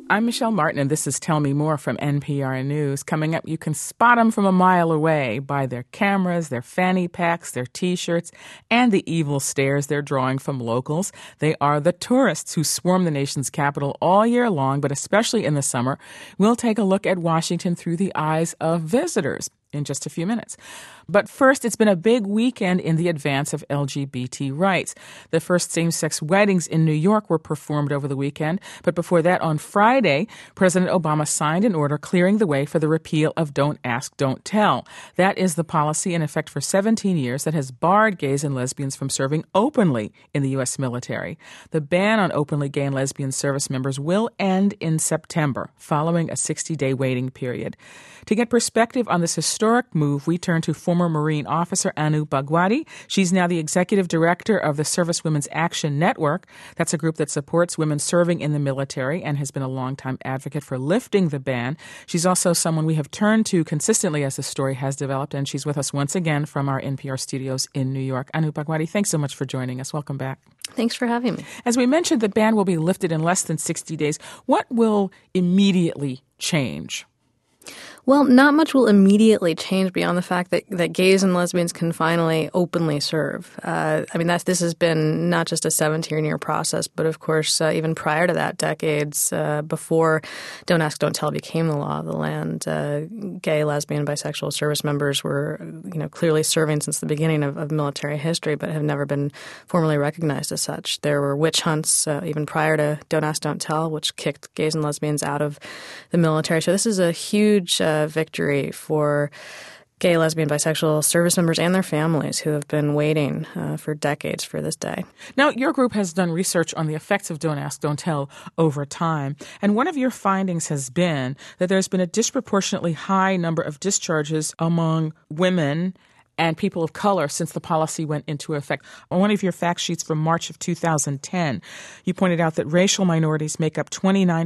I'm Michelle Martin, and this is Tell Me More from NPR News. Coming up, you can spot them from a mile away by their cameras, their fanny packs, their T-shirts, and the evil stares they're drawing from locals. They are the tourists who swarm the nation's capital all year long, but especially in the summer. We'll take a look at Washington through the eyes of visitors in just a few minutes. But first, it's been a big weekend in the advance of LGBT rights. The first same-sex weddings in New York were performed over the weekend. But before that, on Friday, President Obama signed an order clearing the way for the repeal of Don't Ask, Don't Tell. That is the policy in effect for 17 years that has barred gays and lesbians from serving openly in the U.S. military. The ban on openly gay and lesbian service members will end in September, following a 60-day waiting period. To get perspective on this historic move, we turn to former Marine officer Anu Bhagwati. She's now the executive director of the Service Women's Action Network. That's a group that supports women serving in the military and has been a longtime advocate for lifting the ban. She's also someone we have turned to consistently as the story has developed, and she's with us once again from our NPR studios in New York. Anu Bhagwati, thanks so much for joining us. Welcome back. Thanks for having me. As we mentioned, the ban will be lifted in less than 60 days. What will immediately change? Well, not much will immediately change beyond the fact that gays and lesbians can finally openly serve. This has been not just a 17-year process, but of course, even prior to that, decades before Don't Ask, Don't Tell became the law of the land, gay, lesbian, bisexual service members were, clearly serving since the beginning of military history, but have never been formally recognized as such. There were witch hunts even prior to Don't Ask, Don't Tell, which kicked gays and lesbians out of the military. So this is a huge victory for gay, lesbian, bisexual service members and their families who have been waiting for decades for this day. Now, your group has done research on the effects of Don't Ask, Don't Tell over time. And one of your findings has been that there's been a disproportionately high number of discharges among women and people of color since the policy went into effect. On one of your fact sheets from March of 2010, you pointed out that racial minorities make up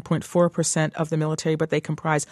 29.4% of the military, but they comprise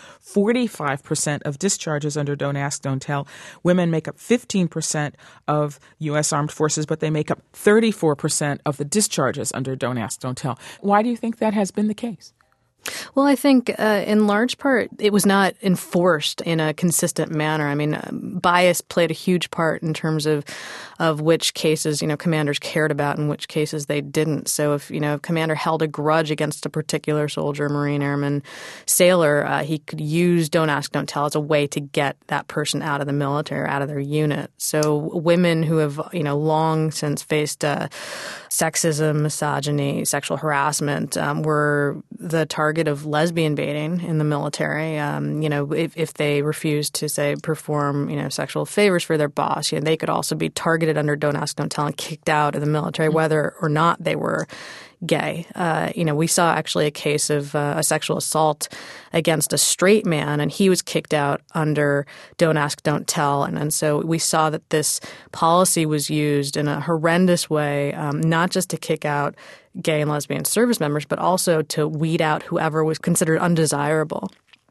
45% of discharges under Don't Ask, Don't Tell. Women make up 15% of U.S. Armed Forces, but they make up 34% of the discharges under Don't Ask, Don't Tell. Why do you think that has been the case? Well, I think in large part it was not enforced in a consistent manner. I mean, bias played a huge part in terms of which cases, commanders cared about and which cases they didn't. So if, a commander held a grudge against a particular soldier, Marine, Airman, sailor, he could use Don't Ask, Don't Tell as a way to get that person out of the military or out of their unit. So women who have, long since faced sexism, misogyny, sexual harassment were the target of lesbian baiting in the military. If they refused to, say, perform, sexual favors for their boss, they could also be targeted under Don't Ask, Don't Tell and kicked out of the military, whether or not they were gay. We saw actually a case of a sexual assault against a straight man, and he was kicked out under Don't Ask, Don't Tell. And so we saw that this policy was used in a horrendous way, not just to kick out gay and lesbian service members, but also to weed out whoever was considered undesirable.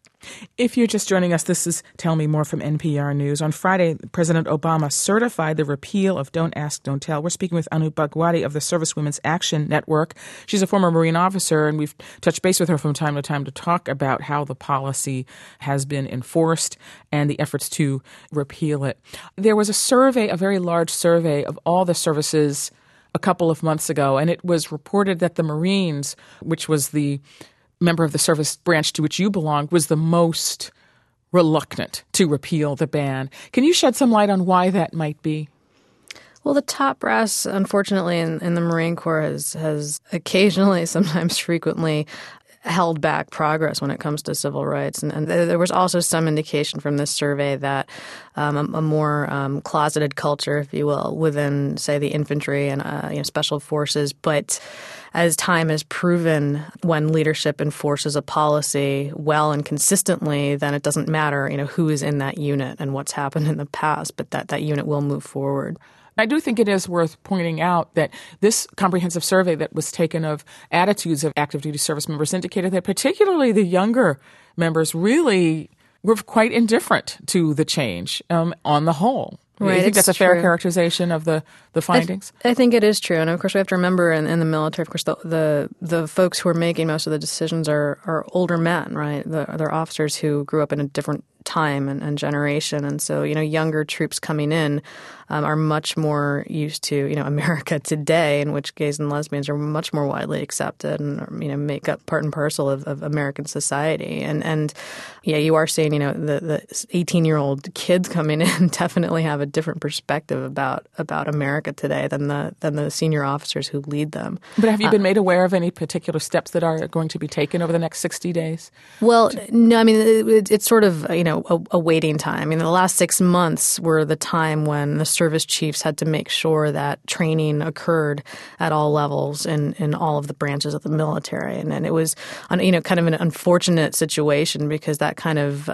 If you're just joining us, this is Tell Me More from NPR News. On Friday, President Obama certified the repeal of Don't Ask, Don't Tell. We're speaking with Anu Bhagwati of the Service Women's Action Network. She's a former Marine officer, and we've touched base with her from time to time to talk about how the policy has been enforced and the efforts to repeal it. There was a survey, a very large survey of all the services a couple of months ago, and it was reported that the Marines, which was the member of the service branch to which you belonged, was the most reluctant to repeal the ban. Can you shed some light on why that might be? Well, the top brass, unfortunately, in the Marine Corps has occasionally, sometimes frequently, held back progress when it comes to civil rights. And there was also some indication from this survey that a more closeted culture, if you will, within, say, the infantry and special forces. But as time has proven, when leadership enforces a policy well and consistently, then it doesn't matter, who is in that unit and what's happened in the past, but that unit will move forward. I do think it is worth pointing out that this comprehensive survey that was taken of attitudes of active duty service members indicated that particularly the younger members really were quite indifferent to the change on the whole. Right, you think that's a fair true. characterization of the findings? I think it is true. And of course, we have to remember in the military, of course, the folks who are making most of the decisions are older men, right? They're officers who grew up in a different time and generation. And so, younger troops coming in are much more used to, America today, in which gays and lesbians are much more widely accepted and, make up part and parcel of American society. And yeah, you are seeing, the 18-year-old kids coming in definitely have a different perspective about America today than the senior officers who lead them. But have you been made aware of any particular steps that are going to be taken over the next 60 days? Well, no, I mean, it's sort of, a waiting time. I mean, the last 6 months were the time when the service chiefs had to make sure that training occurred at all levels in all of the branches of the military. And it was, kind of an unfortunate situation because that kind of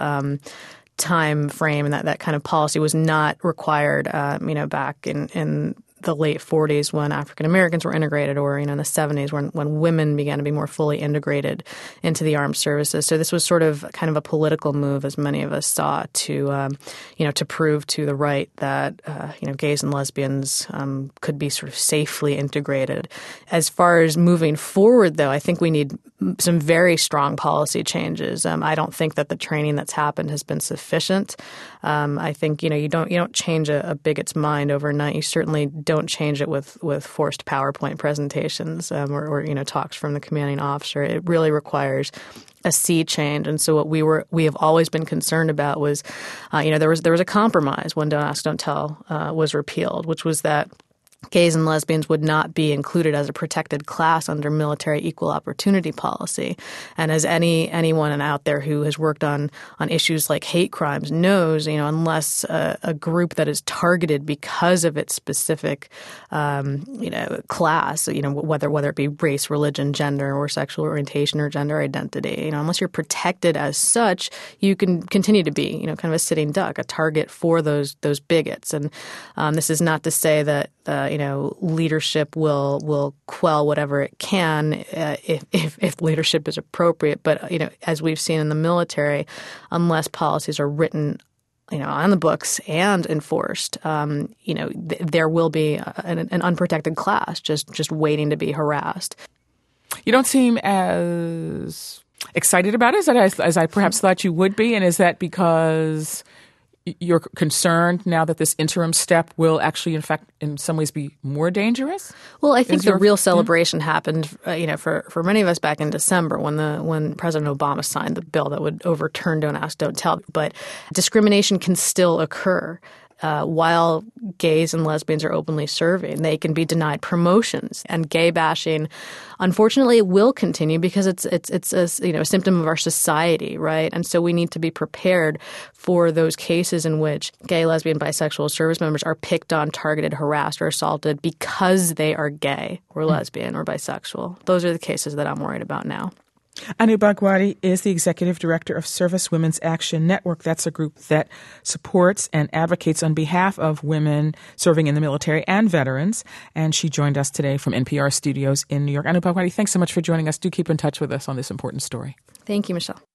time frame and that kind of policy was not required, back in the late 40s when African Americans were integrated, or in the 70s when women began to be more fully integrated into the armed services. So this was sort of kind of a political move, as many of us saw, to to prove to the right that gays and lesbians could be sort of safely integrated. As far as moving forward, though, I think we need some very strong policy changes. I don't think that the training that's happened has been sufficient. I think you don't change a bigot's mind overnight. You certainly don't change it with forced PowerPoint presentations or talks from the commanding officer. It really requires a sea change. And so what we have always been concerned about was, there was a compromise when Don't Ask, Don't Tell was repealed, which was that gays and lesbians would not be included as a protected class under military equal opportunity policy. And as anyone out there who has worked on issues like hate crimes knows, unless a group that is targeted because of its specific, class, whether it be race, religion, gender, or sexual orientation or gender identity, unless you're protected as such, you can continue to be, kind of a sitting duck, a target for those bigots. And this is not to say that leadership will quell whatever it can if leadership is appropriate. But, as we've seen in the military, unless policies are written on the books and enforced, there will be an unprotected class just waiting to be harassed. You don't seem as excited about it as I perhaps thought you would be. And is that because you're concerned now that this interim step will actually, in fact, in some ways be more dangerous? Well, I think the real celebration happened, for many of us back in December when President Obama signed the bill that would overturn Don't Ask, Don't Tell. But discrimination can still occur. While gays and lesbians are openly serving, they can be denied promotions, and gay bashing, unfortunately, will continue because it's a symptom of our society, right? And so we need to be prepared for those cases in which gay, lesbian, bisexual service members are picked on, targeted, harassed, or assaulted because they are gay or lesbian or bisexual. Those are the cases that I'm worried about now. Anu Bhagwati is the executive director of Service Women's Action Network. That's a group that supports and advocates on behalf of women serving in the military and veterans. And she joined us today from NPR studios in New York. Anu Bhagwati, thanks so much for joining us. Do keep in touch with us on this important story. Thank you, Michelle.